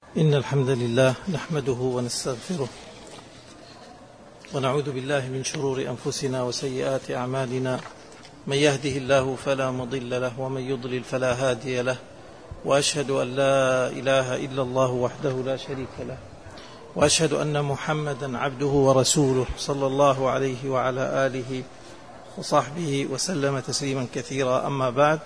إن الحمد لله نحمده ونستغفره ونعوذ بالله من شرور أنفسنا وسيئات أعمالنا، من يهده الله فلا مضل له ومن يضلل فلا هادي له، وأشهد أن لا إله إلا الله وحده لا شريك له، وأشهد أن محمدا عبده ورسوله صلى الله عليه وعلى آله وصحبه وسلم تسليما كثيرا. أما بعد،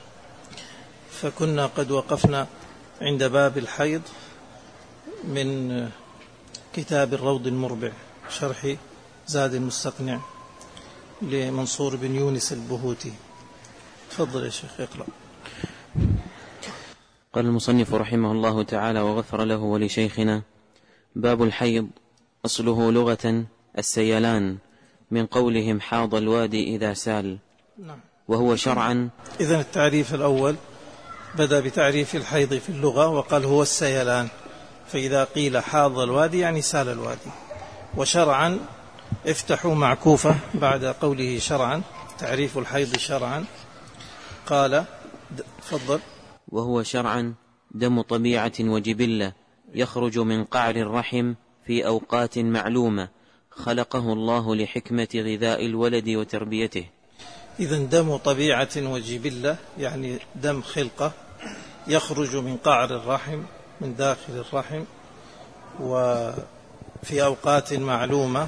فكنا قد وقفنا عند باب الحيض من كتاب الروض المربع شرح زاد المستقنع لمنصور بن يونس البهوتي. تفضل يا شيخ اقرأ. قال المصنف رحمه الله تعالى وغفر له ولشيخنا: باب الحيض أصله لغة السيلان، من قولهم حاض الوادي إذا سال، وهو شرعا. إذن التعريف الأول بدأ بتعريف الحيض في اللغة وقال هو السيلان، فإذا قيل حاض الوادي يعني سال الوادي. وشرعا افتحوا معكوفة بعد قوله شرعا، تعريف الحيض شرعا. قال تفضل. وهو شرعا دم طبيعة وجبلة يخرج من قعر الرحم في أوقات معلومة خلقه الله لحكمة غذاء الولد وتربيته. إذن دم طبيعة وجبلة يعني دم خلقة يخرج من قعر الرحم من داخل الرحم وفي أوقات معلومة.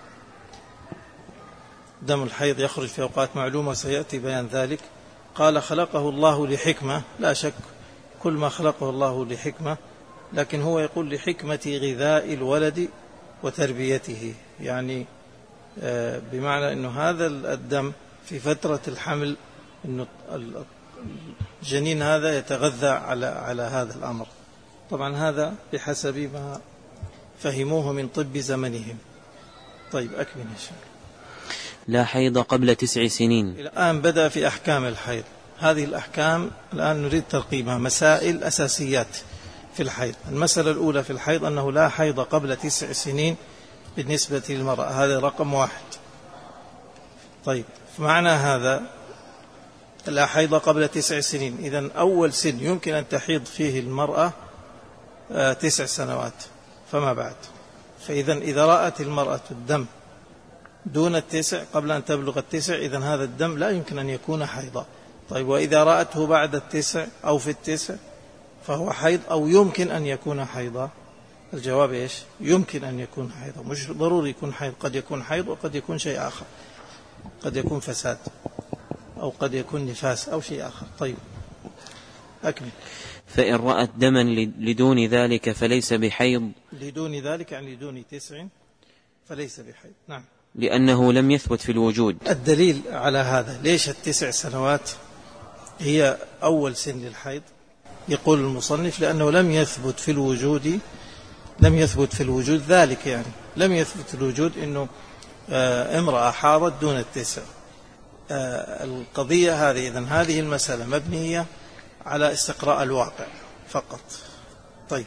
دم الحيض يخرج في أوقات معلومة وسيأتي بيان ذلك. قال خلقه الله لحكمة، لا شك كل ما خلقه الله لحكمة، لكن هو يقول لحكمة غذاء الولد وتربيته، يعني بمعنى أنه هذا الدم في فترة الحمل أنه الجنين هذا يتغذى على هذا الأمر. طبعا هذا بحسب ما فهموه من طب زمنهم. طيب أكمل يا شيخ. لا حيض قبل 9 سنين. الآن بدأ في أحكام الحيض. هذه الأحكام الآن نريد ترقيمها، مسائل أساسيات في الحيض. المسألة الأولى في الحيض أنه لا حيض قبل 9 سنين بالنسبة للمرأة، هذا رقم 1. طيب فمعنى هذا لا حيض قبل 9 سنين، إذن أول سن يمكن أن تحيض فيه المرأة 9 سنوات فما بعد. فإذن إذا رأت المرأة الدم دون 9 قبل أن تبلغ 9، إذن هذا الدم لا يمكن أن يكون حيضا. طيب وإذا رأته بعد 9 أو في 9 فهو حيض أو يمكن أن يكون حيضا؟ الجواب إيش؟ يمكن أن يكون حيضا، مش ضروري يكون حيض، قد يكون حيض وقد يكون شيء آخر، قد يكون فساد أو قد يكون نفاس أو شيء آخر. طيب أكمل. فإن رأت دما لدون ذلك فليس بحيض. لدون ذلك يعني لدون 9 فليس بحيض. نعم، لأنه لم يثبت في الوجود. الدليل على هذا ليش 9 سنوات هي أول سن للحيض؟ يقول المصنف لأنه لم يثبت في الوجود ذلك، يعني لم يثبت في الوجود أنه امرأة حاضت دون 9. القضية هذه، إذن هذه المسألة مبنية على استقراء الواقع فقط. طيب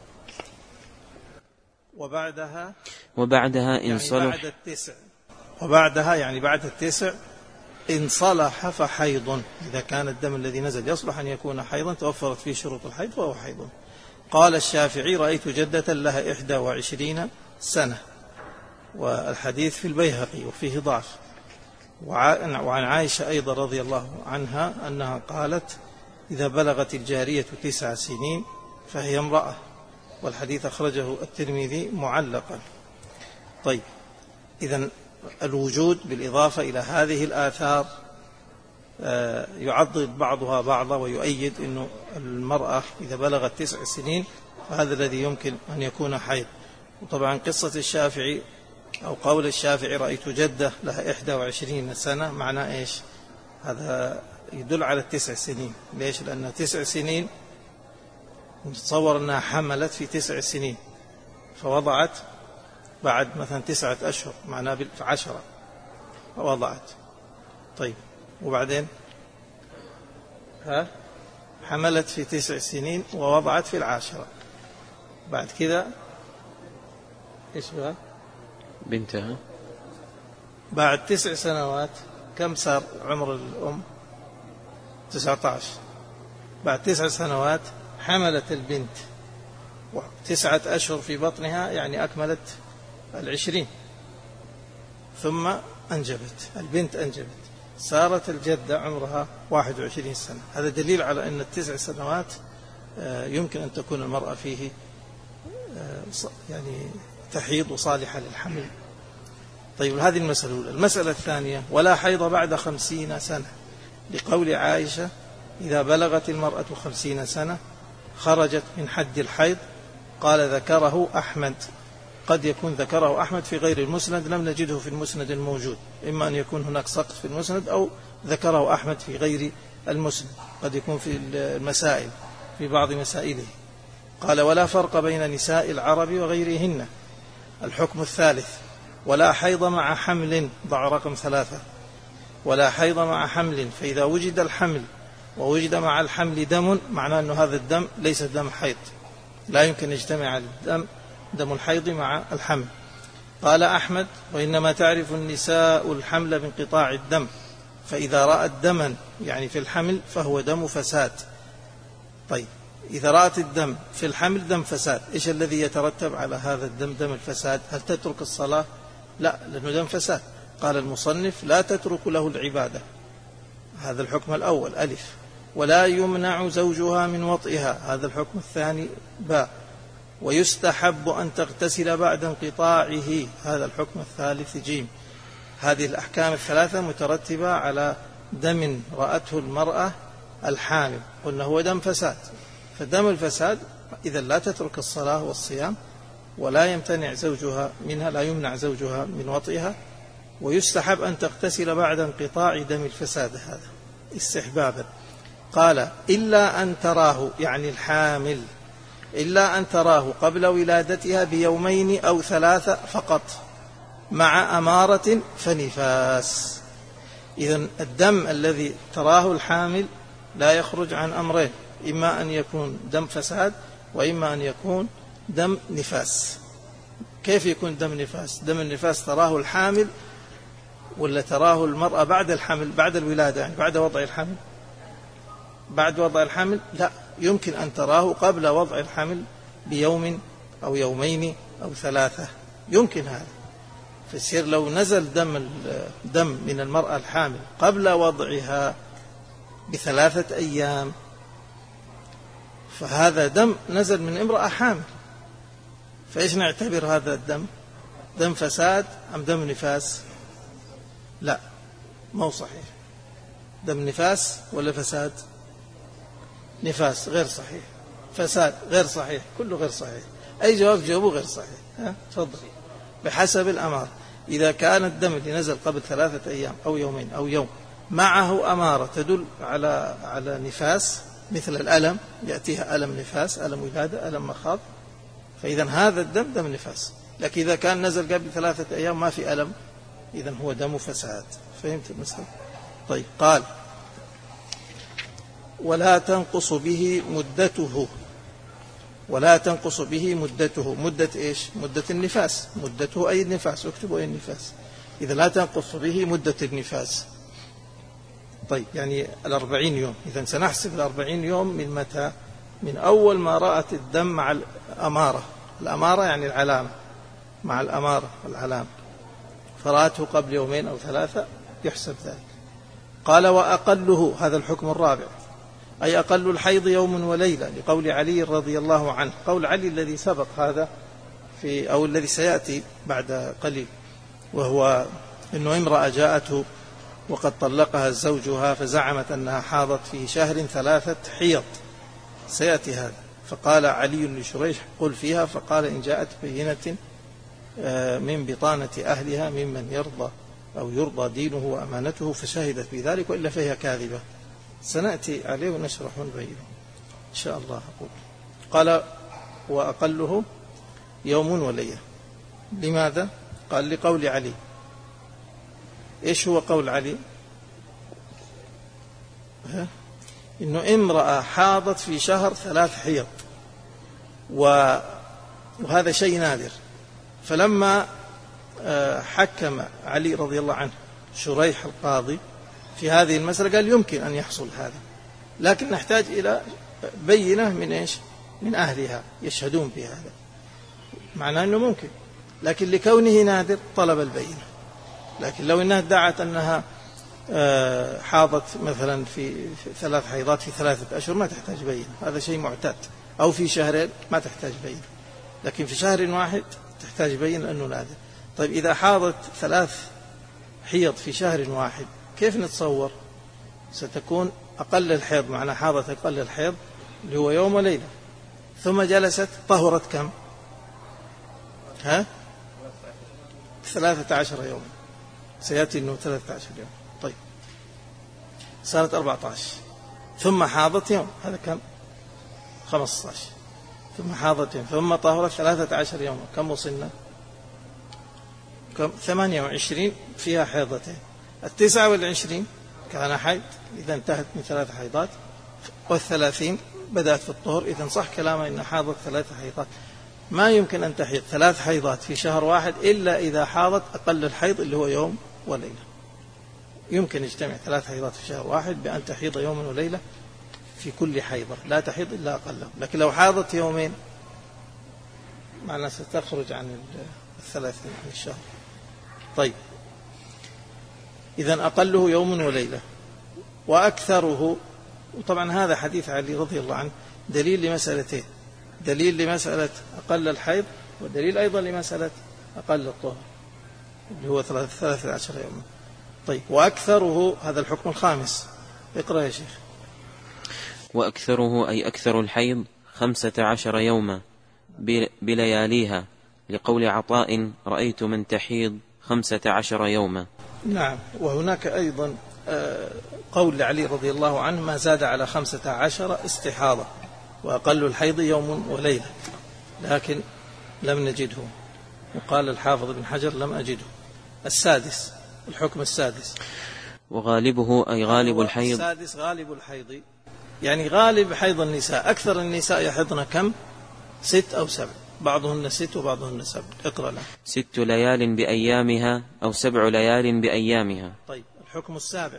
وبعدها إن صلح، وبعدها يعني بعد 9 إن صلح فحيض. إذا كان الدم الذي نزل يصلح أن يكون حيضا توفرت فيه شروط الحيض فهو حيض. قال الشافعي: رأيت جدة لها 21 سنة، والحديث في البيهقي وفيه ضعف. وعن عائشة أيضا رضي الله عنها أنها قالت: إذا بلغت الجارية 9 سنين فهي امرأة، والحديث أخرجه الترمذي معلقا. طيب إذن الوجود بالإضافة إلى هذه الآثار يعضد بعضها بعضا ويؤيد أنه المرأة إذا بلغت 9 سنين فهذا الذي يمكن أن يكون حيض. وطبعا قصة الشافعي أو قول الشافعي رأيت جدة لها 21 سنة معناه إيش؟ هذا يدل على 9 سنين. ليش؟ لأن 9 سنين نتصور أنها حملت في 9 سنين فوضعت بعد مثلا 9 أشهر، معناه في 10 وضعت. طيب وبعدين حملت في 9 سنين ووضعت في 10، بعد كذا إيش بقى؟ بنتها بعد 9 سنوات كم صار عمر الأم؟ 19. بعد 9 سنوات حملت البنت 9 أشهر في بطنها يعني أكملت 20، ثم أنجبت، البنت أنجبت، صارت الجدة عمرها 21 سنة. هذا دليل على أن 9 سنوات يمكن أن تكون المرأة فيه يعني تحيض وصالحة للحمل. طيب، هذه المسألة الأولى. المسألة الثانية: ولا حيض بعد 50 سنة، لقول عائشة: إذا بلغت المرأة 50 سنة خرجت من حد الحيض. قال: ذكره أحمد. قد يكون ذكره أحمد في غير المسند، لم نجده في المسند الموجود، إما أن يكون هناك سقط في المسند أو ذكره أحمد في غير المسند، قد يكون في المسائل في بعض مسائله. قال: ولا فرق بين نساء العرب وغيرهن. الحكم الثالث: ولا حيض مع حمل، ضع رقم 3. ولا حيض مع حمل، فإذا وجد الحمل ووجد مع الحمل دم، معناه أن هذا الدم ليس دم حيض، لا يمكن يجتمع دم الحيض مع الحمل. قال أحمد: وإنما تعرف النساء الحمل بانقطاع الدم، فإذا رأت دما يعني في الحمل فهو دم فساد. طيب، إذا رأت الدم في الحمل دم فساد، إيش الذي يترتب على هذا الدم، دم الفساد؟ هل تترك الصلاة؟ لا، لأنه دم فساد. قال المصنف: لا تترك له العبادة. هذا الحكم الأول ألف. ولا يمنع زوجها من وطئها، هذا الحكم الثاني باء. ويستحب أن تغتسل بعد انقطاعه، هذا الحكم الثالث جيم. هذه الأحكام الثلاثة مترتبة على دم رأته المرأة الحامل، قلنا هو دم فساد، فدم الفساد إذا لا تترك الصلاة والصيام، ولا يمتنع زوجها منها، لا يمنع زوجها من وطئها. ويستحب أن تغتسل بعد انقطاع دم الفساد، هذا استحبابا. قال: إلا أن تراه، يعني الحامل، إلا أن تراه قبل ولادتها بيومين أو 3 فقط مع أمارة فنفاس. إذن الدم الذي تراه الحامل لا يخرج عن أمرين: إما أن يكون دم فساد، وإما أن يكون دم نفاس. كيف يكون دم نفاس؟ دم النفاس تراه الحامل ولا تراه المرأة بعد الحمل، بعد الولادة، يعني بعد وضع الحمل؟ بعد وضع الحمل لا، يمكن أن تراه قبل وضع الحمل بيوم أو يومين أو 3، يمكن هذا. فيصير لو نزل دم من المرأة الحامل قبل وضعها ب3 أيام، فهذا دم نزل من امرأة حامل، فإيش نعتبر هذا الدم؟ دم فساد أم دم نفاس؟ لا، ما هو صحيح. دم نفاس ولا فساد؟ نفاس غير صحيح، فساد غير صحيح، كله غير صحيح. أي جواب جاوبه غير صحيح. تفضل. بحسب الأمارة، إذا كان الدم اللي نزل قبل 3 أيام أو يومين أو يوم معه أمارة تدل على نفاس، مثل الألم، يأتيها ألم نفاس، ألم ولادة، ألم مخاض، فإذا هذا الدم دم نفاس. لكن إذا كان نزل قبل 3 أيام ما في ألم، إذا هو دم فساد. فهمت المسألة؟ طيب. قال: ولا تنقص به مدته. ولا تنقص به مدته. مدة إيش؟ مدة النفاس. مدته أي النفاس، اكتبوا أي النفاس. إذا لا تنقص به مدة النفاس. طيب، يعني 40 يوم. إذا سنحسب 40 يوم من متى؟ من أول ما رأت الدم مع الأمارة. الأمارة يعني العلامة، مع الأمارة العلامة، فرأته قبل يومين أو 3 يحسب ذلك. قال: وأقله، هذا الحكم الرابع، أي أقل الحيض يوم وليلة، لقول علي رضي الله عنه. قول علي الذي سبق هذا أو الذي سيأتي بعد قليل، وهو أنه امرأة جاءته وقد طلقها زوجها فزعمت أنها حاضت في شهر 3 حيض، سيأتي هذا. فقال علي لشريح: قل فيها. فقال: إن جاءت بينة من بطانة أهلها ممن يرضى أو يرضى دينه وأمانته فشهدت بذلك، وإلا فهي كاذبة. سنأتي عليه ونشرح ونبينه إن شاء الله. أقول: قال: وأقله يوم وليلة. لماذا؟ قال: لقول علي. إيش هو قول علي؟ إنه امرأة حاضت في شهر 3 حيض، وهذا شيء نادر. فلما حكم علي رضي الله عنه شريح القاضي في هذه المسألة قال: يمكن أن يحصل هذا، لكن نحتاج إلى بينة من إيش؟ من أهلها يشهدون بهذا، معناه أنه ممكن، لكن لكونه نادر طلب البينة. لكن لو أنها ادعت أنها حاضت مثلا في 3 حيضات في 3 أشهر ما تحتاج بينة، هذا شيء معتاد، أو في شهرين ما تحتاج بينة، لكن في شهر واحد تحتاج بينة لأنه نادر. طيب إذا حاضت 3 حيض في شهر واحد كيف نتصور؟ ستكون أقل الحيض، معنى حاضت أقل الحيض اللي هو يوم وليلة، ثم جلست طهرت كم؟ 13 يوم، سيأتي أنه 13 يوم. طيب صارت 14، ثم حاضت يوم، هذا كم؟ 15، ثم حاضت يوم، ثم طهرت 13 يوم، كم وصلنا؟ 28 فيها حيضتين. 29 كان حيض، إذا انتهت من 3 حيضات، وال30 بدأت في الطهر، إذا صح كلامه إن حاضت 3 حيضات. ما يمكن أن تحيض 3 حيضات في شهر واحد إلا إذا حاضت أقل الحيض اللي هو يوم وليلة. يمكن يجتمع 3 حيضات في شهر واحد بأن تحيض يوما وليلة في كل حيضة، لا تحيض إلا أقله. لكن لو حاضت يومين معناه ستخرج عن 30 عن الشهر. طيب إذن أقله يوم وليلة، وأكثره، وطبعا هذا حديث علي رضي الله عنه دليل لمسألتين: دليل لمسألة أقل الحيض، ودليل أيضا لمسألة أقل الطهر اللي هو 13 يوما. طيب وأكثره هذا الحكم الخامس، اقرأ يا شيخ. وأكثره أي أكثر الحيض 15 يوما بلياليها، لقول عطاء: رأيت من تحيض 15 يوما. نعم، وهناك أيضا قول لعلي رضي الله عنه: ما زاد على 15 استحاضة، وأقل الحيض يوم وليلة، لكن لم نجده. وقال الحافظ بن حجر: لم أجده. السادس، الحكم السادس، وغالبه أي غالب الحيض. السادس غالب الحيض، يعني غالب حيض النساء. أكثر النساء يحضن كم؟ 6 أو 7، بعضهن 6 وبعضهن 7. اقرأ له. 6 ليال بأيامها أو 7 ليال بأيامها. طيب الحكم السابع،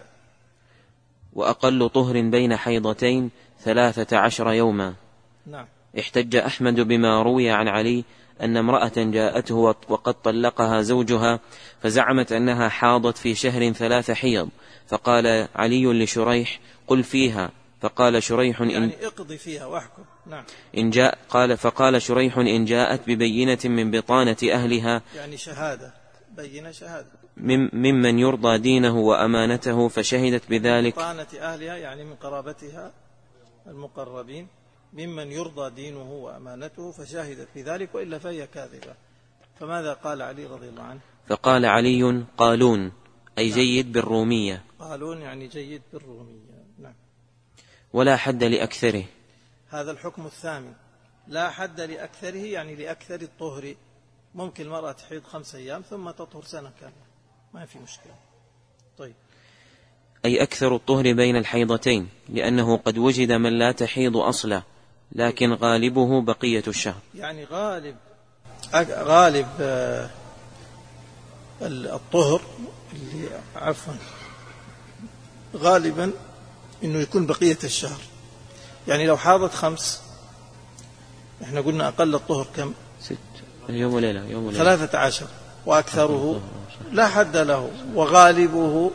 وأقل طهر بين حيضتين 13 يوما. نعم. احتج أحمد بما روي عن علي أن امرأة جاءته وقد طلقها زوجها، فزعمت أنها حاضت في شهر 3 حيض، فقال علي لشريح: قل فيها. فقال شريح: يعني اقضي فيها واحكم. نعم. فقال شريح: إن جاءت ببينة من بطانة أهلها، يعني شهادة، بينة شهادة، ممن يرضى دينه وأمانته، فشهدت بذلك. بطانة أهلها يعني من قرابتها المقربين، ممن يرضى دينه وأمانته، فشهدت بذلك، وإلا فهي كاذبة. فماذا قال علي رضي الله عنه؟ فقال علي: قالون أي جيد بالرومية. قالون يعني جيد بالرومية. نعم. ولا حد لأكثره، هذا الحكم الثامن، لا حد لأكثره، يعني لأكثر الطهر. ممكن المرأة تحيض 5 أيام ثم تطهر سنة كاملة، ما في مشكلة. طيب، أي أكثر الطهر بين الحيضتين، لأنه قد وجد من لا تحيض أصلا، لكن غالبه بقية الشهر. يعني غالب الطهر اللي غالبا إنه يكون بقية الشهر. يعني لو حاضت 5، إحنا قلنا أقل الطهر كم؟ 6 يوم وليلة، 13، وأكثره لا حد له، وغالبه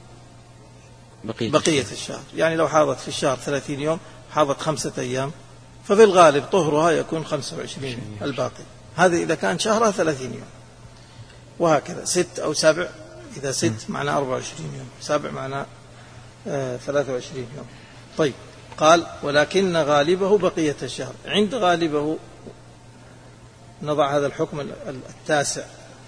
بقية الشهر. يعني لو حاضت في الشهر 30 يوم، حاضت 5 أيام، ففي الغالب طهرها يكون 25 يوم الباقي. هذا إذا كان شهرها 30 يوم، وهكذا 6 أو 7. إذا 6 معناه 24 يوم، 7 معناه 23 يوم. طيب، قال: ولكن غالبه بقية الشهر. عند غالبه نضع هذا الحكم التاسع.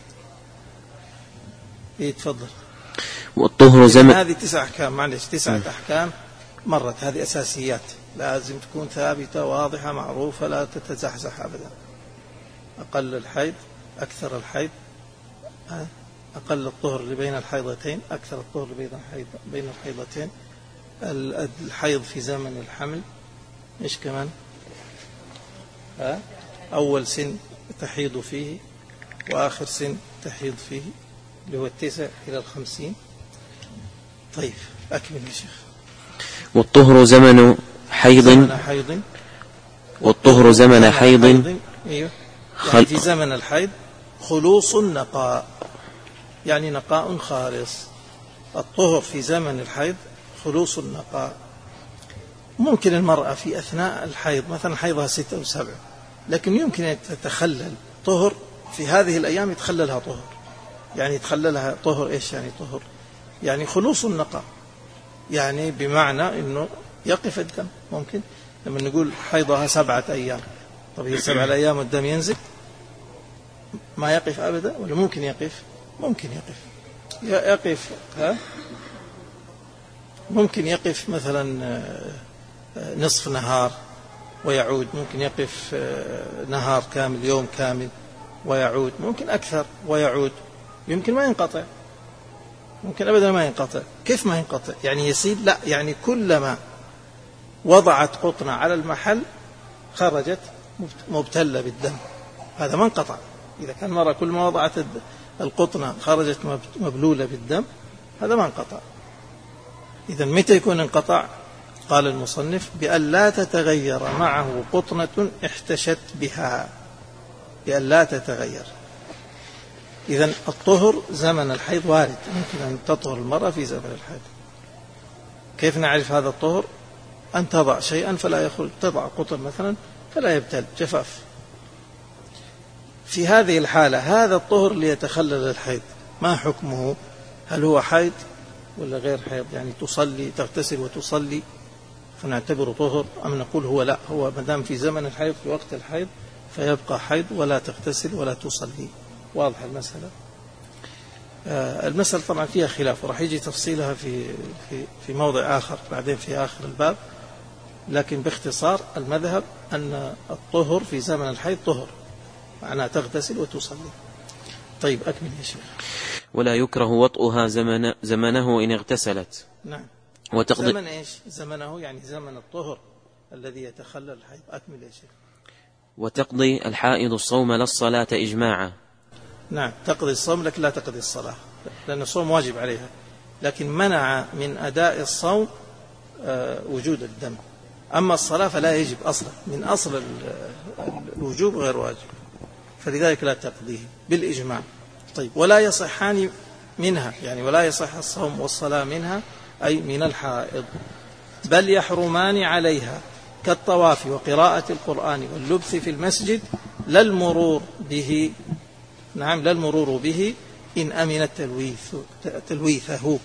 يتفضل. والطهر زمن. هذه 9 أحكام، معلش 9 أحكام مرت، هذه أساسيات لازم تكون ثابتة واضحة معروفة، لا تتزحزح أبدا. أقل الحيض، أكثر الحيض، أقل الطهر بين الحيضتين، أكثر الطهر بين الحيضتين، الحيض في زمن الحمل، إيش كمان؟ أول سن تحيض فيه، وآخر سن تحيض فيه، اللي هو 9 إلى 50. طيب أكمل يا شيخ. والطهر زمن حيض والطهر زمن حيض. أيوه، يعني في زمن الحيض خلوص النقاء، يعني نقاء خالص. الطهر في زمن الحيض خلوص النقاء. ممكن المرأة في أثناء الحيض مثلا حيضها 6 أو 7، لكن يمكن أن تتخلل طهر في هذه الأيام، يتخللها طهر. يعني يتخللها طهر إيش يعني طهر؟ يعني خلوص النقاء، يعني بمعنى أنه يقف الدم. ممكن لما نقول حيضها 7 أيام، طب هي 7 أيام والدم ينزل ما يقف أبدا، ولا ممكن يقف؟ ممكن يقف ممكن يقف مثلا نصف نهار ويعود، ممكن يقف نهار كامل، يوم كامل ويعود، ممكن أكثر ويعود، يمكن ما ينقطع، ممكن أبدا ما ينقطع. كيف ما ينقطع؟ يعني يسيل؟ لا، يعني كلما وضعت قطنة على المحل خرجت مبتلة بالدم، هذا ما انقطع. إذا كان مرة كل ما وضعت القطنة خرجت مبلولة بالدم، هذا ما انقطع. إذا متى يكون انقطع؟ قال المصنف بأن لا تتغير معه قطنة احتشت بها، بأن لا تتغير. إذا الطهر زمن الحيض وارد، ممكن أن تطهر المرأة في زمن الحيض. كيف نعرف هذا الطهر؟ أن تضع شيئا فلا يخرج، تضع قطن مثلا فلا يبتل، جفاف. في هذه الحالة هذا الطهر ليتخلل الحيض ما حكمه؟ هل هو حيض ولا غير حيض؟ يعني تصلي، تغتسل وتصلي فنعتبره طهر، أم نقول هو لا، هو مدام في زمن الحيض في وقت الحيض فيبقى حيض ولا تغتسل ولا تصلي؟ واضح المسألة؟ المسألة طبعا فيها خلاف، وراح يجي تفصيلها في موضع آخر بعدين في آخر الباب، لكن باختصار المذهب أن الطهر في زمن الحيض طهر، معناه تغتسل وتصلي. طيب أكمل يا شيخ. ولا يكره وطئها زمنه إن اغتسلت. نعم. وتقضي زمن إيش؟ زمنه يعني زمن الطهر الذي يتخلل الحيض. أكمل يا شيخ. وتقضي الحائض الصوم لا الصلاة إجماعا. نعم، تقضي الصوم لكن لا تقضي الصلاة، لأن الصوم واجب عليها، لكن منع من أداء الصوم وجود الدم. أما الصلاة فلا يجب أصلا، من أصل الوجوب غير واجب، فلذلك لا تقضيه بالإجماع. طيب، ولا يصحان منها، يعني ولا يصح الصوم والصلاة منها، أي من الحائض، بل يحرمان عليها كالطواف وقراءة القرآن واللبث في المسجد لا المرور به. نعم، لا المرور به إن أمن تلويثه.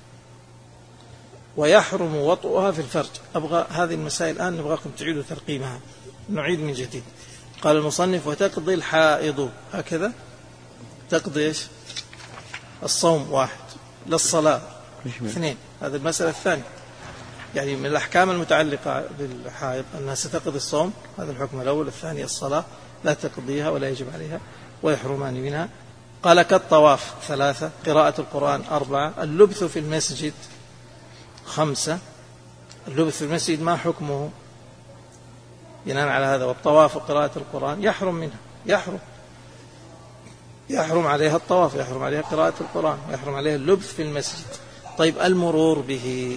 ويحرم وطئها في الفرج. أبغى هذه المسائل الآن نبغاكم تعيدوا ترقيمها، نعيد من جديد. قال المصنف وتقضي الحائض، هكذا تقضي إيش؟ الصوم 1، للصلاة 2. هذه المسألة الثانية، يعني من الأحكام المتعلقة بالحائض أنها ستقضي الصوم، هذا الحكم الأول. الثاني الصلاة لا تقضيها ولا يجب عليها، ويحرمان منها. قال كالطواف 3، قراءة القرآن 4، اللبث في المسجد 5. اللبث في المسجد ما حكمه؟ بناء على هذا والطواف وقراءة القرآن يحرم منها، يحرم عليها الطواف، يحرم عليها قراءة القرآن، يحرم عليها اللبث في المسجد. طيب المرور به،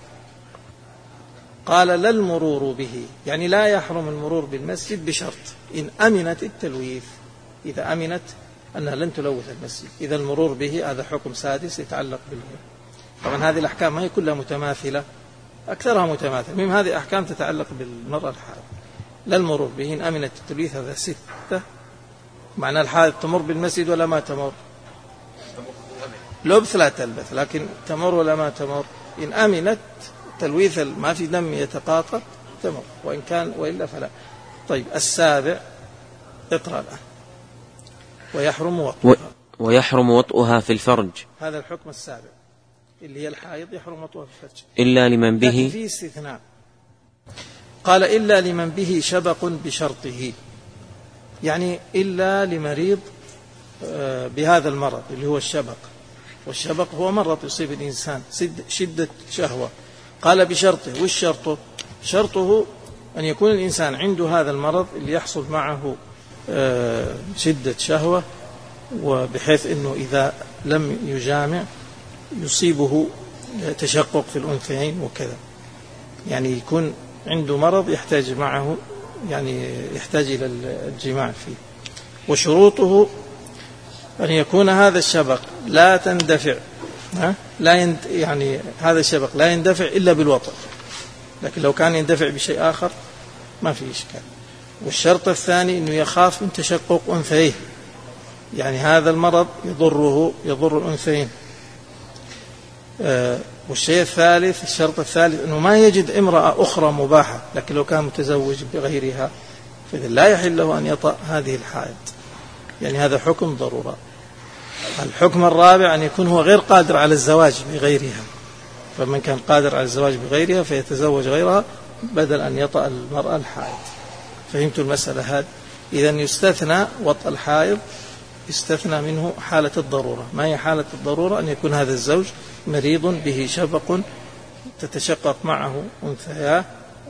قال لا المرور به، يعني لا يحرم المرور بالمسجد بشرط إن أمنت التلويث، إذا أمنت أنها لن تلوث المسجد. إذا المرور به هذا حكم سادس يتعلق بالمرور. طبعا هذه الأحكام ما هي كلها متماثلة، أكثرها متماثلة، من هذه أحكام تتعلق بالمرأة الحائض. لا المرور به إن أمنت التلويث، هذا 6. معنى الحائض تمر بالمسجد ولا ما تمر؟ لبث لا تلبث، لكن تمر ولا ما تمر؟ إن أمنت تلويث ما في دم يتقاطع تمر، وإن كان وإلا فلا. طيب 7، اقرأ الآن. ويحرم وطئها في الفرج. هذا الحكم 7 اللي هي الحائض، يحرم وطئها في الفرج إلا لمن به، لكن فيه استثناء. قال إلا لمن به شبق بشرطه، يعني إلا لمريض بهذا المرض اللي هو الشبق، والشبق هو مرض يصيب الإنسان شدة شهوة. قال بشرطه، والشرط شرطه أن يكون الإنسان عنده هذا المرض اللي يحصل معه شدة شهوة، وبحيث أنه إذا لم يجامع يصيبه تشقق في الأنثيين وكذا، يعني يكون عنده مرض يحتاج معه يعني يحتاج إلى الجماع فيه. وشروطه أن يكون هذا الشبق لا تندفع، يعني هذا الشبق لا يندفع إلا بالوطء، لكن لو كان يندفع بشيء آخر ما في إشكال. والشرط الثاني أنه يخاف من تشقق أنثيه، يعني هذا المرض يضر الأنثيين. والشيء الثالث، الشرط الثالث أنه ما يجد امرأة أخرى مباحة، لكن لو كان متزوج بغيرها فإذا لا يحل له أن يطأ هذه الحائض، يعني هذا حكم ضرورة. الحكم الرابع أن يكون هو غير قادر على الزواج بغيرها، فمن كان قادر على الزواج بغيرها فيتزوج غيرها بدل أن يطأ المرأة الحائض. فهمت المسألة هذه؟ إذن يستثنى وطأ الحائض، يستثنى منه حالة الضرورة. ما هي حالة الضرورة؟ أن يكون هذا الزوج مريض به شبق تتشقق معه أنثياه،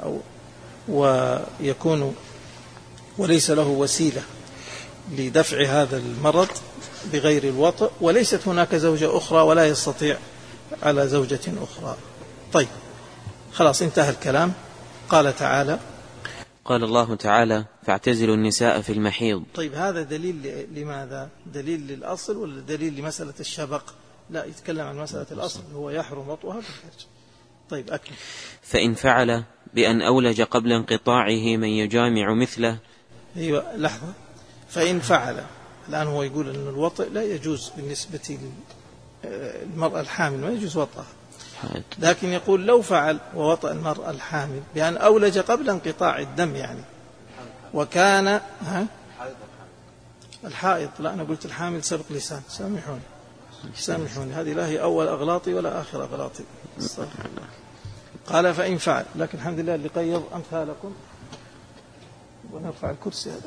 ويكون وليس له وسيلة لدفع هذا المرض بغير الوطء، وليست هناك زوجة أخرى ولا يستطيع على زوجة أخرى. طيب خلاص انتهى الكلام. قال تعالى: قال الله تعالى: فاعتزلوا النساء في المحيض. طيب هذا دليل لماذا؟ دليل للأصل ولا دليل لمسألة الشبق؟ لا، يتكلم عن مسألة الأصل هو يحرم وطئها بالخارج. طيب أكمل. فإن فعل بأن أولج قبل انقطاعه من يجامع مثله. أيوة لحظة. فإن فعل، الآن هو يقول أن الوطئ لا يجوز بالنسبة للمرأة الحامل، ما يجوز وطئها، لكن يقول لو فعل ووطأ المرأة الحامل بأن أولج قبل انقطاع الدم، يعني وكان الحائض، لا أنا قلت الحامل سبق لسان، سامحوني هذه لا هي أول أغلاطي ولا آخر أغلاطي. قال فإن فعل، لكن الحمد لله اللي قيض أمثالكم، ونرفع الكرسي هذا.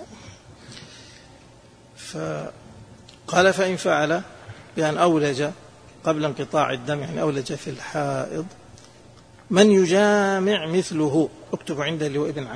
فقال فإن فعل بأن أولج قبل انقطاع الدم، يعني أولج في الحائض، من يجامع مثله، اكتب عنده اللي هو ابن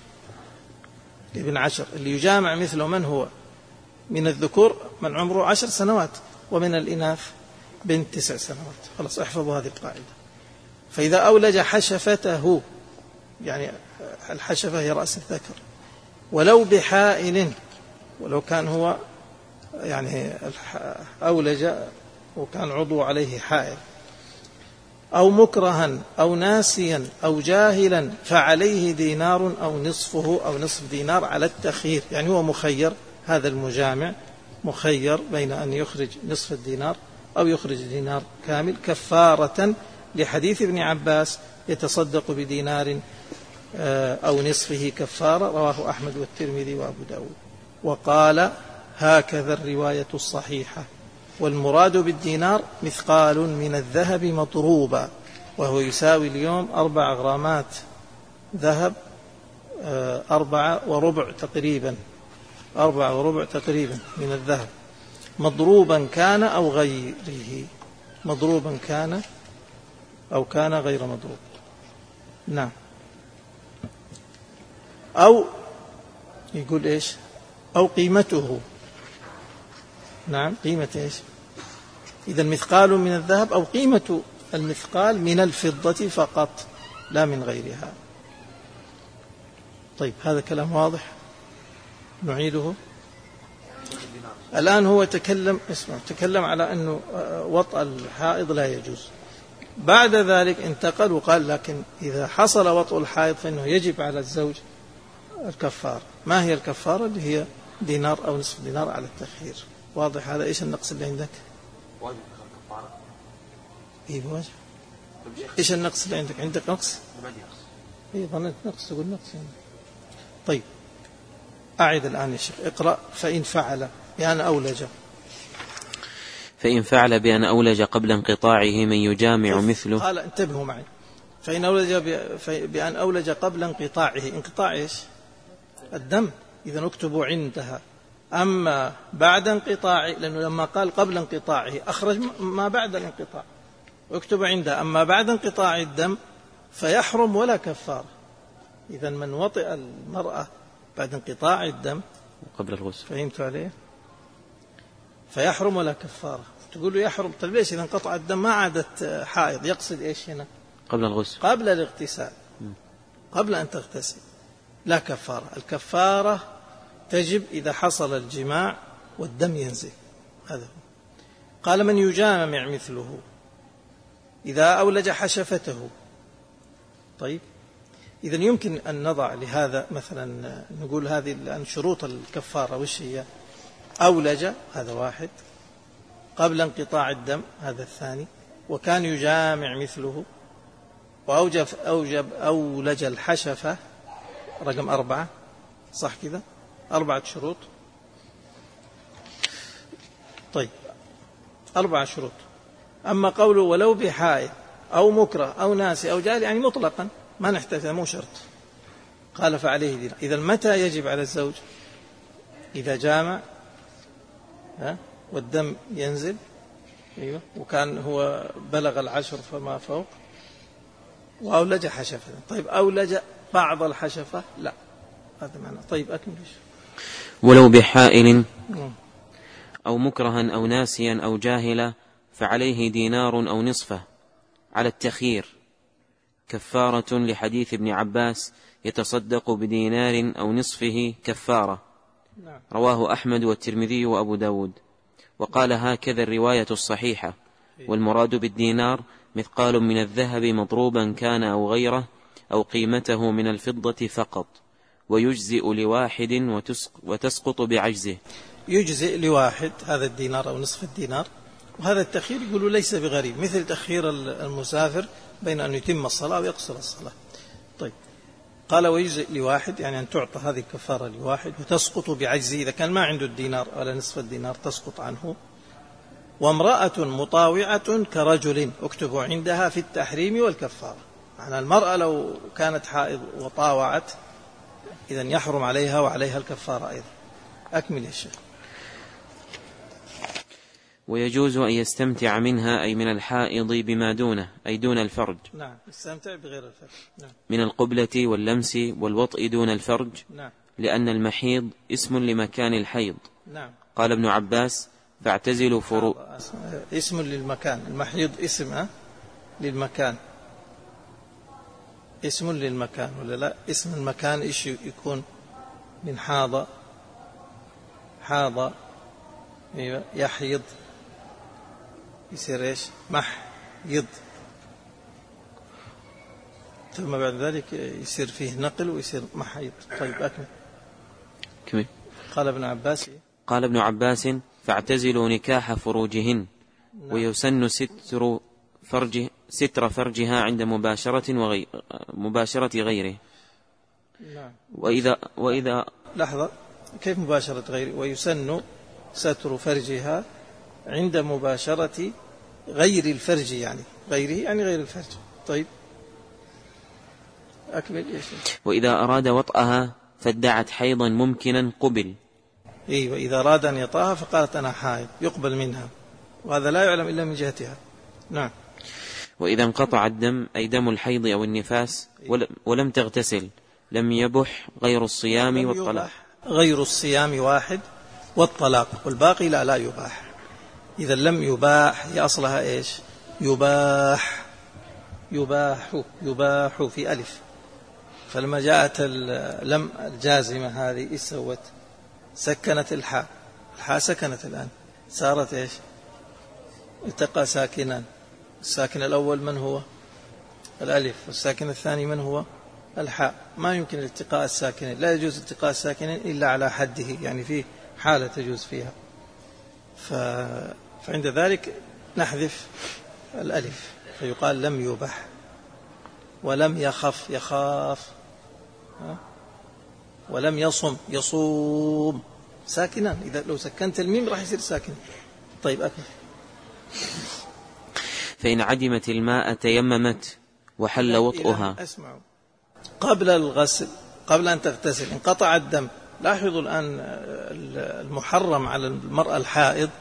عشر، اللي يجامع مثله من هو؟ من الذكور من عمره 10 سنوات، ومن الإناث بنت 9 سنوات. خلاص احفظوا هذه القاعدة. فإذا أولج حشفته، يعني الحشفة هي رأس الذكر، ولو بحائل، ولو كان هو يعني أولج وكان عضو عليه حائل، أو مكرها أو ناسيا أو جاهلا، فعليه دينار أو نصفه أو نصف دينار على التخيير. يعني هو مخير، هذا المجامع مخير بين أن يخرج نصف الدينار أو يخرج دينار كامل، كفارة لحديث ابن عباس: يتصدق بدينار أو نصفه كفارة، رواه أحمد والترمذي وأبو داود. وقال: هكذا الرواية الصحيحة، والمراد بالدينار مثقال من الذهب مضروبا، وهو يساوي اليوم 4 غرامات ذهب، 4.25 تقريبا، 4.25 تقريبا من الذهب، مضروبا كان أو غيره، مضروبا كان أو كان غير مضروب. نعم. أو يقول إيش؟ أو قيمته. نعم، قيمة إيش؟ إذا مثقال من الذهب، أو قيمة المثقال من الفضة فقط لا من غيرها. طيب هذا كلام واضح، نعيده. الآن هو تكلم على أنه وطأ الحائض لا يجوز. بعد ذلك انتقل وقال: لكن إذا حصل وطأ الحائض فإنه يجب على الزوج الكفارة. ما هي الكفارة؟ اللي هي دينار أو نصف دينار على التخيير. واضح هذا؟ إيش النقص اللي عندك؟ واجب الكفارة. إيه واجب. إيش النقص اللي عندك؟ عندك نقص؟ إيه ظننت نقص، تقول نقص يعني. طيب أعد الآن يا شيخ، اقرأ. فإن فعل بأن أولج. فإن فعل بأن أولج قبل انقطاعه من يجامع مثله. قال انتبهوا معي. فإن أولج بأن أولج قبل انقطاعه. انقطاع إيش؟ الدم. إذا نكتب عندها. أما بعد انقطاعه، لأنه لما قال قبل انقطاعه أخرج ما بعد الانقطاع، اكتب عندها أما بعد انقطاع الدم فيحرم ولا كفارة. إذا من وطئ المرأة بعد انقطاع الدم قبل الغسل، فهمت عليه؟ فيحرم ولا كفارة. تقول له يحرم، طيب ليش إذا انقطع الدم ما عادت حائض؟ يقصد إيش هنا؟ قبل الغسل، قبل الاغتسال، قبل أن تغتسل. لا كفارة. الكفارة تجب إذا حصل الجماع والدم ينزل. هذا هو. قال من يجامع مثله إذا أولج حشفته. طيب إذا يمكن أن نضع لهذا مثلا نقول هذه الآن شروط الكفارة وش هي؟ أولج، هذا واحد، قبل انقطاع الدم، هذا الثاني، وكان يجامع مثله، أولج الحشفة، رقم 4، صح كذا؟ 4 شروط. طيب 4 شروط. أما قوله ولو بحائل أو مكره أو ناسي أو جاهل، يعني مطلقا ما نحتاج، مو شرط. قال فعليه دين. إذا متى يجب على الزوج؟ إذا جامع والدم ينزل، أيوة، وكان هو بلغ 10 فما فوق، وأولج حشفة. طيب أولج بعض الحشفة؟ لا، هذا معنى. طيب أكمل. ولو بحائل أو مكرها أو ناسيا أو جاهلا فعليه دينار أو نصفه على التخيير، كفارة لحديث ابن عباس يتصدق بدينار أو نصفه كفارة، رواه أحمد والترمذي وأبو داود. وقال هكذا الرواية الصحيحة، والمراد بالدينار مثقال من الذهب مضروبا كان أو غيره، أو قيمته من الفضة فقط، ويجزئ لواحد وتسقط بعجزه. يجزئ لواحد هذا الدينار أو نصف الدينار. وهذا التأخير يقولوا ليس بغريب، مثل تأخير المسافر بين أن يتم الصلاة ويقصر الصلاة. طيب قال ويجزئ لواحد، يعني أن تعطى هذه الكفارة لواحد، وتسقط بعجزه إذا كان ما عنده الدينار ولا نصف الدينار تسقط عنه. وامرأة مطاوعة كرجل، اكتبوا عندها في التحريم والكفارة. يعني المرأة لو كانت حائض وطاوعت إذن يحرم عليها وعليها الكفارة أيضا. أكمل يا شيخ. ويجوز أن يستمتع منها، أي من الحائض، بما دونه، أي دون الفرج. نعم، يستمتع بغير الفرج. نعم. من القبلة واللمس والوطء دون الفرج. نعم. لأن المحيض اسم لمكان الحيض. نعم. قال ابن عباس فاعتزلوا فروج. اسم للمكان، المحيض اسم للمكان، اسم للمكان ولا لا؟ اسم المكان إيش يكون؟ من حاض يحيض، يصير إيش؟ محيض. ثم بعد ذلك يصير فيه نقل ويصير محيض. طيب أكمل. قال ابن عباس فاعتزلوا نكاح فروجهن. نعم. ويسن ستر فرجها عند مباشرة غيره. نعم. وإذا لحظة، كيف مباشرة غيره؟ ويسن ستر فرجها عند مباشرة غير الفرج، يعني غيره يعني غير الفرج. طيب أكمل. وإذا أراد وطئها فادعت حيضا ممكنا قبل. وإذا أراد أن يطأها فقالت أنا حائض يقبل منها، وهذا لا يعلم إلا من جهتها. نعم. وإذا انقطع الدم، أي دم الحيض أو النفاس، ولم تغتسل، لم يبح غير الصيام والطلاق. غير الصيام واحد، والطلاق، والباقي لا يباح. إذا لم يباح، هي أصلها إيش؟ يباح في ألف، فلما جاءت لم الجازمة هذه إيش سوت؟ سكنت الحاء سكنت الآن، صارت إيش؟ التقى ساكنان. الساكن الأول من هو؟ الألف، والساكن الثاني من هو؟ الحاء. ما يمكن التقاء الساكنين، لا يجوز التقاء الساكنين إلا على حده، يعني في حالة تجوز فيها. فعند ذلك نحذف الألف، فيقال لم يبح. ولم يخاف، ولم يصوم ساكنا. إذا لو سكنت الميم راح يصير ساكن. طيب أكمل. فإن عدمت الماء تيممت وحل وطئها. اسمعوا، قبل الغسل، قبل أن تغتسل، انقطع الدم. لاحظوا الآن المحرم على المرأة الحائض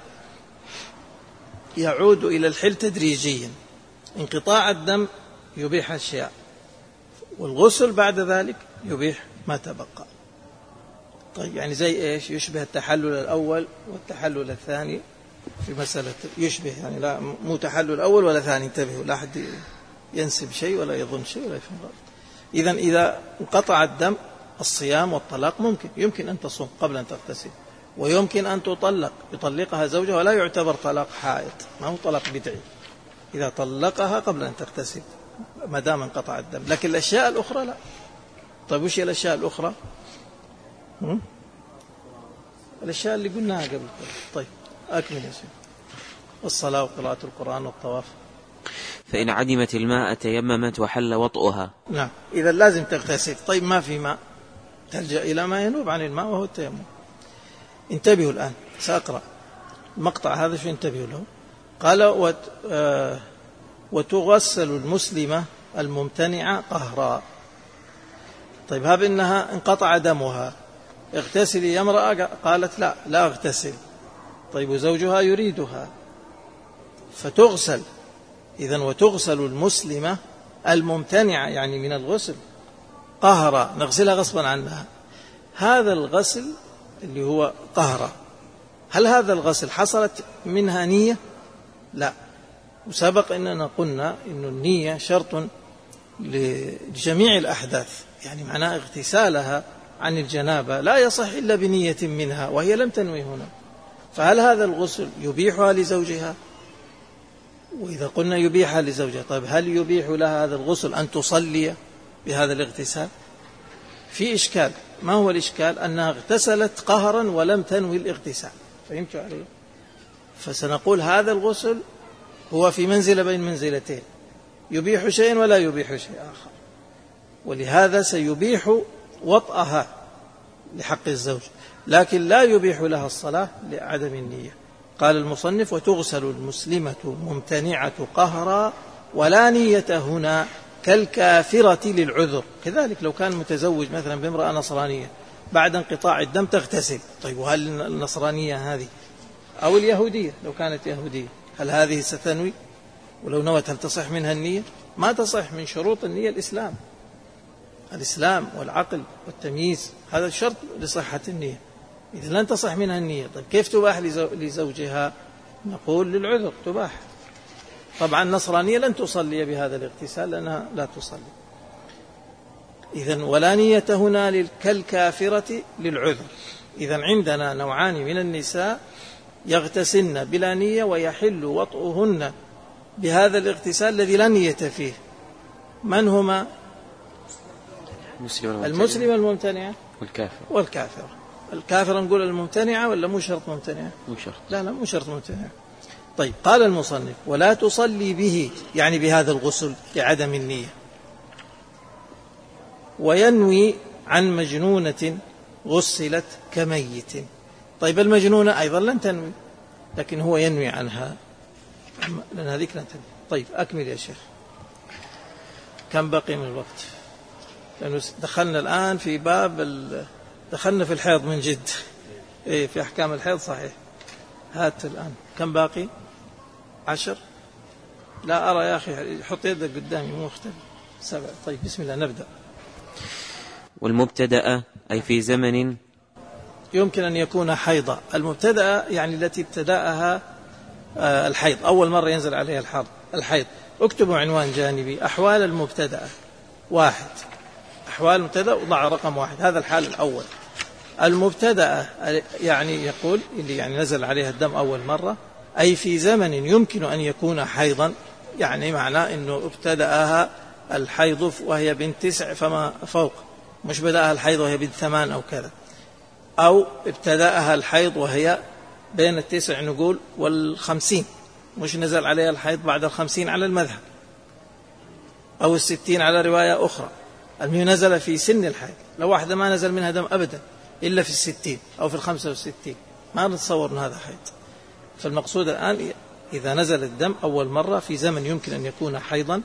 يعود إلى الحل تدريجيا. انقطاع الدم يبيح أشياء، والغسل بعد ذلك يبيح ما تبقى. طيب يعني زي إيش؟ يشبه التحلل الأول والتحلل الثاني في مسألة، يشبه يعني، لا مو تحلل الأول ولا ثاني، انتبهوا، لا أحد ينسب شيء ولا يظن شيء ولا يفهم غلط. إذا انقطع الدم الصيام والطلاق يمكن أن تصوم قبل أن تغتسل، ويمكن أن يطلقها زوجها ولا يعتبر طلاق حائض، ما هو طلاق بدعي إذا طلقها قبل أن تغتسل ما دام انقطع الدم. لكن الأشياء الأخرى لا. طيب وش هي الأشياء الأخرى؟ الأشياء اللي قلناها قبل. طيب أكمل يا شيخ. الصلاة وقراءة القرآن والطواف. فإن عدمت الماء تيممت وحل وطئها. نعم، إذا لازم تغتسل. طيب ما في ماء، تلجأ إلى ما ينوب عن الماء وهو التيمم. انتبهوا الآن، سأقرأ المقطع هذا شو انتبهوا له. قال وتغسل المسلمة الممتنعة قهرا. طيب هذا إنها انقطع دمها، اغتسلي يا امرأة، قالت لا اغتسل. طيب وزوجها يريدها فتغسل. إذن وتغسل المسلمة الممتنعة يعني من الغسل قهرا، نغسلها غصبا عنها. هذا الغسل اللي هو قهرا، هل هذا الغسل حصلت منها نية؟ لا. وسبق أننا قلنا إن النية شرط لجميع الأحداث، يعني معناه اغتسالها عن الجنابة لا يصح إلا بنية منها، وهي لم تنوي هنا. فهل هذا الغسل يبيحها لزوجها؟ وإذا قلنا يبيحها لزوجها، طيب هل يبيح لها هذا الغسل أن تصلي بهذا الاغتسال؟ في إشكال. ما هو الإشكال؟ أنها اغتسلت قهرا ولم تنوي الاغتسال. فهمتوا عليه؟ فسنقول هذا الغسل هو في منزلة بين منزلتين، يبيح شيء ولا يبيح شيء آخر، ولهذا سيبيح وطئها لحق الزوج، لكن لا يبيح لها الصلاة لعدم النية. قال المصنف وتغسل المسلمة ممتنعة قهرا ولا نية هنا كالكافرة للعذر. كذلك لو كان متزوج مثلا بامرأة نصرانية بعد انقطاع الدم تغتسل، طيب وهل النصرانية هذه أو اليهودية لو كانت يهودية هل هذه ستنوي؟ ولو نوت هل تصح منها النية؟ ما تصح. من شروط النية الإسلام والعقل والتمييز، هذا شرط لصحة النية. إذا لن تصح منها النية، طيب كيف تباح لزوجها؟ نقول للعذر تباح. طبعا النصرانية لن تصلي بهذا الاغتسال لأنها لا تصلي. إذن ولا نية هنا كالكافرة للعذر. إذن عندنا نوعان من النساء يغتسلن بلا نية ويحل وطئهن بهذا الاغتسال الذي لا نية فيه. من هما؟ المسلمة الممتنعة والكافرة. الكافرة نقول الممتنعة ولا مو شرط ممتنعة؟ مو شرط. لا مو شرط ممتنعة. طيب قال المصنف ولا تصلي به يعني بهذا الغسل لعدم النية، وينوي عن مجنونة غسلت كميت. طيب المجنونة أيضا لن تنوي، لكن هو ينوي عنها لأن هذيك لن تنوي. طيب أكمل يا شيخ، كم بقي من الوقت؟ لأنه دخلنا الآن في دخلنا في الحيض من جد. في أحكام الحيض صحيح. هات الآن كم باقي؟ 10. لا أرى يا أخي، حط يدك قدامي مو مختلف. 7. طيب بسم الله نبدأ. والمبتدأ أي في زمن يمكن أن يكون حيضا. المبتدأ يعني التي ابتدأها الحيض، أول مرة ينزل عليها الحيض. اكتبوا عنوان جانبي أحوال المبتدأ 1. أحوال المبتدأ وضع رقم 1. هذا الحال الأول. المبتدأ يعني يقول اللي يعني نزل عليها الدم أول مرة، أي في زمن يمكن أن يكون حيضا، يعني معناه أنه ابتدأها الحيض وهي بنت 9 فما فوق، مش بدأها الحيض وهي بنت 8 أو كذا، أو ابتدأها الحيض وهي بين 9 نقول 50، مش نزل عليها الحيض بعد 50 على المذهب، أو 60 على رواية أخرى. المهم نزل في سن الحيض. لو واحدة ما نزل منها دم أبدا إلا في 60 أو في 65 ما نتصور أن هذا حيض. فالمقصود الآن إذا نزل الدم أول مرة في زمن يمكن أن يكون حيضا،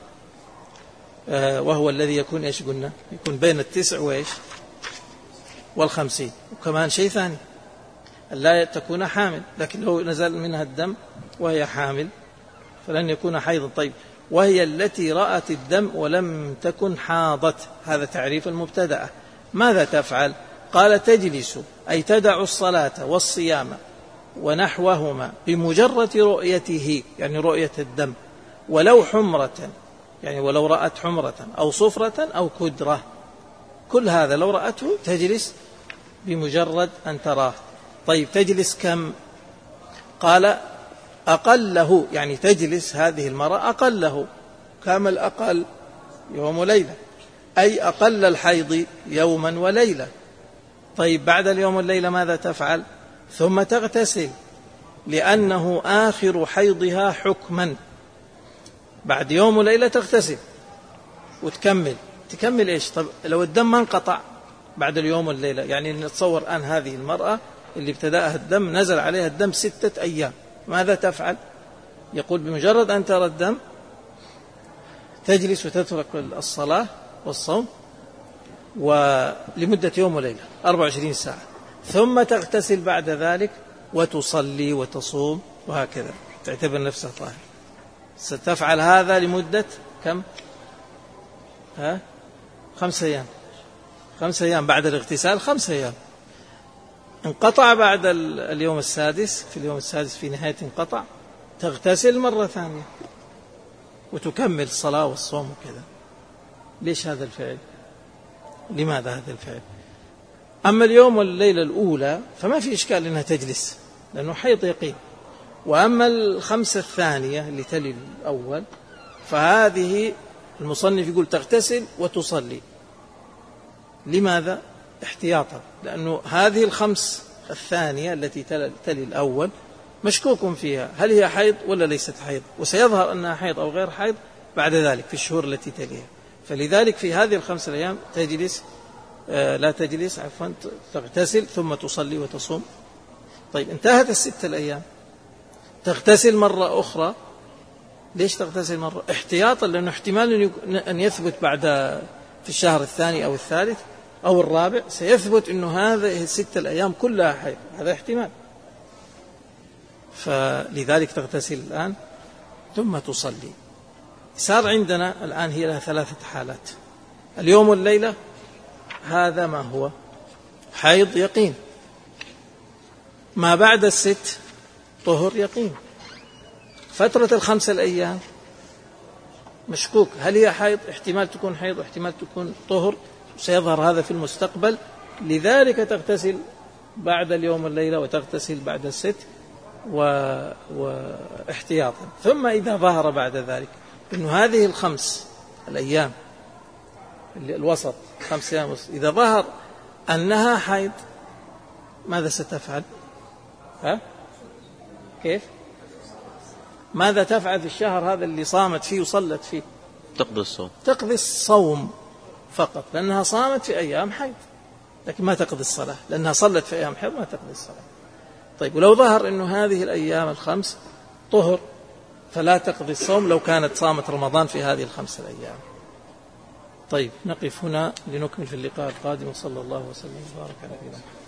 وهو الذي يكون إيش قلنا؟ يكون بين 9 و50. وكمان شيء ثاني لا تكون حامل، لكن لو نزل منها الدم وهي حامل فلن يكون حيضا. طيب وهي التي رأت الدم ولم تكن حاضت، هذا تعريف المبتدأة. ماذا تفعل؟ قال تجلس أي تدع الصلاة والصيام ونحوهما بمجرد رؤيته، يعني رؤية الدم، ولو حمرة، يعني ولو رأت حمرة أو صفرة أو كدرة. كل هذا لو رأته تجلس بمجرد أن تراه. طيب تجلس كم؟ قال أقله، يعني تجلس هذه المرأة أقله. كم الأقل؟ يوم وليلة، أي أقل الحيض يوما وليلة. طيب بعد اليوم والليلة ماذا تفعل؟ ثم تغتسل، لأنه آخر حيضها حكما. بعد يوم وليلة تغتسل تكمل إيش؟ طب لو الدم ما انقطع بعد اليوم والليلة، يعني نتصور الآن هذه المرأة اللي ابتدأها الدم نزل عليها الدم 6 أيام، ماذا تفعل؟ يقول بمجرد أن ترى الدم تجلس وتترك الصلاة والصوم ولمدة يوم وليلة 24 ساعة، ثم تغتسل بعد ذلك وتصلي وتصوم وهكذا، تعتبر نفسها طاهرة. ستفعل هذا لمدة كم؟ 5 أيام. 5 أيام بعد الاغتسال، 5 أيام. انقطع بعد اليوم السادس، في اليوم السادس في نهاية انقطع، تغتسل مرة ثانية وتكمل الصلاة والصوم وكذا. ليش هذا الفعل؟ لماذا هذا الفعل؟ أما اليوم والليلة الأولى فما في إشكال أنها تجلس لأنه حيض يقين، وأما 5 الثانية اللي تلي الأول فهذه المصنف يقول تغتسل وتصلي. لماذا؟ احتياطا، لأنه هذه 5 الثانية التي تلي الأول مشكوك فيها، هل هي حيض ولا ليست حيض؟ وسيظهر أنها حيض أو غير حيض بعد ذلك في الشهور التي تليها. فلذلك في هذه 5 الأيام تغتسل ثم تصلي وتصوم. طيب انتهت 6 الأيام، تغتسل مرة أخرى. ليش تغتسل مرة؟ احتياطا، لأنه احتمال أن يثبت بعد في الشهر الثاني أو الثالث أو الرابع سيثبت أنه هذه 6 الأيام كلها حيض، هذا احتمال. فلذلك تغتسل الآن ثم تصلي. صار عندنا الآن هي لها 3 حالات. اليوم والليلة هذا ما هو؟ حيض يقين. ما بعد 6 طهر يقين. فترة 5 الأيام مشكوك، هل هي حيض؟ احتمال تكون حيض واحتمال تكون طهر، سيظهر هذا في المستقبل. لذلك تغتسل بعد اليوم والليلة وتغتسل بعد 6 واحتياطا. ثم إذا ظهر بعد ذلك إنه هذه 5 الأيام الوسط 5 أيام إذا ظهر أنها حيض ماذا ستفعل؟ كيف؟ ماذا تفعل في الشهر هذا اللي صامت فيه وصلت فيه؟ تقضي الصوم فقط، لأنها صامت في أيام حيض، لكن ما تقضي الصلاة، لأنها صلت في أيام حيض ما تقضي الصلاة. طيب ولو ظهر أنه هذه الأيام 5 طهر فلا تقضي الصوم لو كانت صامت رمضان في هذه 5 الأيام. طيب نقف هنا لنكمل في اللقاء القادم، وصلى الله وسلم وبارك على نبينا محمد.